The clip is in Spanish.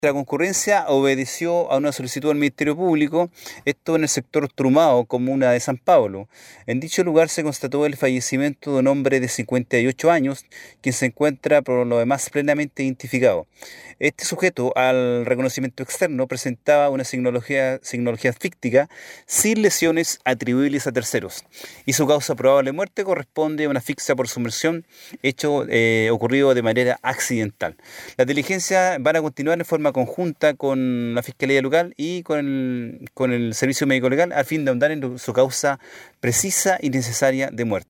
La concurrencia obedeció a una solicitud del Ministerio Público, esto en el sector Trumao, comuna de San Pablo. En dicho lugar se constató el fallecimiento de un hombre de 58 años, quien se encuentra por lo demás plenamente identificado. Este sujeto, al reconocimiento externo, presentaba una signología asfíctica sin lesiones atribuibles a terceros, y su causa probable de muerte corresponde a una asfixia por sumersión, hecho ocurrido de manera accidental. Las diligencias van a continuar en forma conjunta con la Fiscalía Local y con el Servicio Médico Legal a fin de ahondar en su causa precisa y necesaria de muerte.